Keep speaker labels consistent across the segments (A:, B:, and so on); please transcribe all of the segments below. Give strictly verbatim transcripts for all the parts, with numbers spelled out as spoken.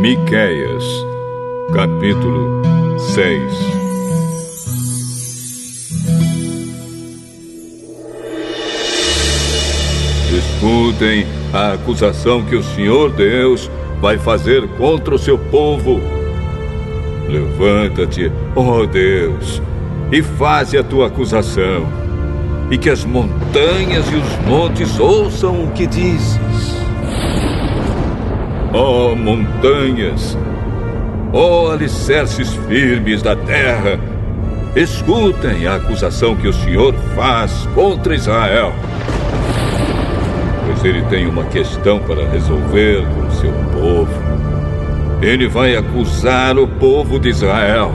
A: Miqueias, capítulo seis. Escutem a acusação que o Senhor Deus vai fazer contra o seu povo. Levanta-te, ó Deus, e faze a tua acusação, e que as montanhas e os montes ouçam o que dizes. Ó montanhas, ó alicerces firmes da terra, escutem a acusação que o Senhor faz contra Israel. Pois ele tem uma questão para resolver com o seu povo. Ele vai acusar o povo de Israel.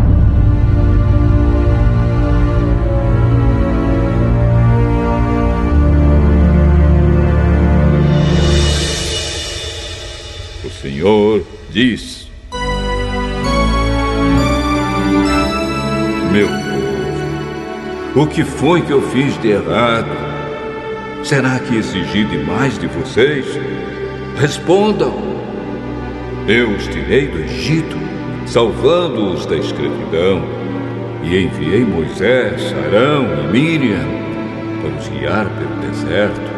A: O Senhor diz: meu povo, o que foi que eu fiz de errado? Será que exigi demais de vocês? Respondam. Eu os tirei do Egito, salvando-os da escravidão, e enviei Moisés, Arão e Miriam para os guiar pelo deserto.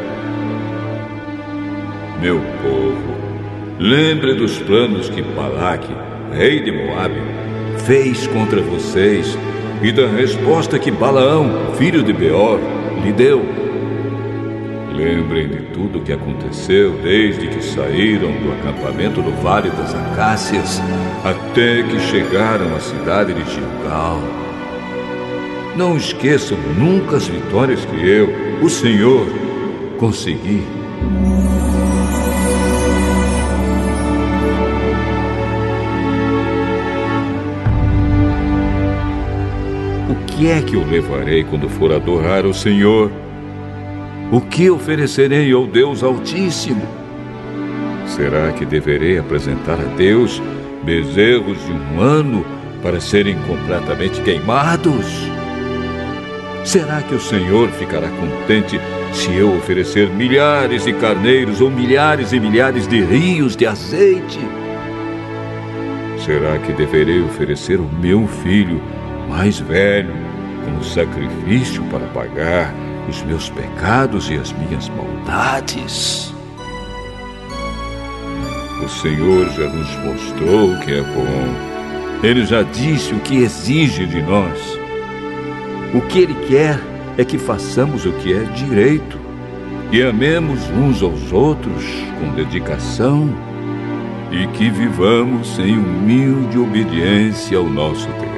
A: Meu povo, lembre dos planos que Balaque, rei de Moabe, fez contra vocês e da resposta que Balaão, filho de Beor, lhe deu. Lembrem de tudo o que aconteceu desde que saíram do acampamento no Vale das Acácias até que chegaram à cidade de Gilgal. Não esqueçam nunca as vitórias que eu, o Senhor, consegui. O que é que eu levarei quando for adorar o Senhor? O que oferecerei ao Deus Altíssimo? Será que deverei apresentar a Deus bezerros de um ano para serem completamente queimados? Será que o Senhor ficará contente se eu oferecer milhares de carneiros ou milhares e milhares de rios de azeite? Será que deverei oferecer o meu filho mais velho como sacrifício para pagar os meus pecados e as minhas maldades? O Senhor já nos mostrou o que é bom. Ele já disse o que exige de nós. O que Ele quer é que façamos o que é direito e amemos uns aos outros com dedicação e que vivamos em humilde obediência ao nosso Deus.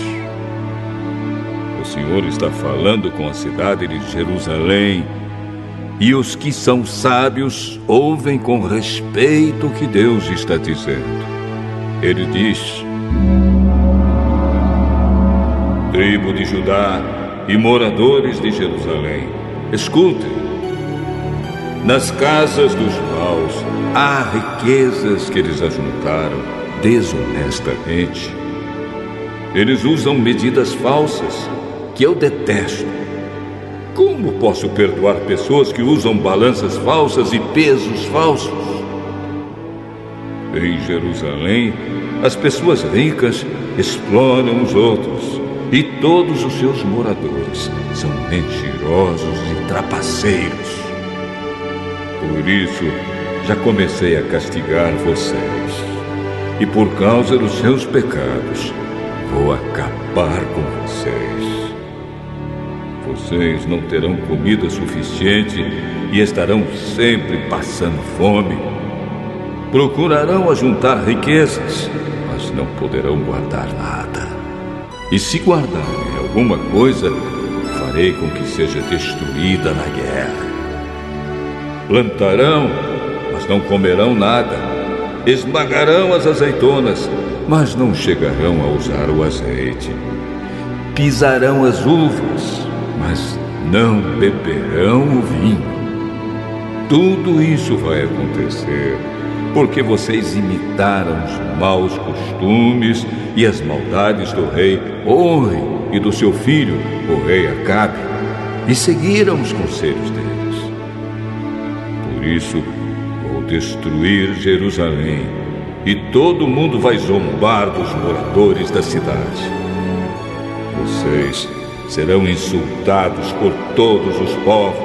A: O Senhor está falando com a cidade de Jerusalém, e os que são sábios ouvem com respeito o que Deus está dizendo. Ele diz: tribo de Judá e moradores de Jerusalém, escutem. Nas casas dos maus há riquezas que eles ajuntaram desonestamente. Eles usam medidas falsas que eu detesto. Como posso perdoar pessoas que usam balanças falsas e pesos falsos? Em Jerusalém, as pessoas ricas exploram os outros, e todos os seus moradores são mentirosos e trapaceiros. Por isso, já comecei a castigar vocês, e por causa dos seus pecados, vou acabar com vocês. Vocês não terão comida suficiente e estarão sempre passando fome. Procurarão ajuntar riquezas, mas não poderão guardar nada. E se guardarem alguma coisa, farei com que seja destruída na guerra. Plantarão, mas não comerão nada. Esmagarão as azeitonas, mas não chegarão a usar o azeite. Pisarão as uvas, mas não beberão o vinho. Tudo isso vai acontecer porque vocês imitaram os maus costumes e as maldades do rei Orre e do seu filho, o rei Acabe, e seguiram os conselhos deles. Por isso, vou destruir Jerusalém e todo mundo vai zombar dos moradores da cidade. Vocês serão insultados por todos os povos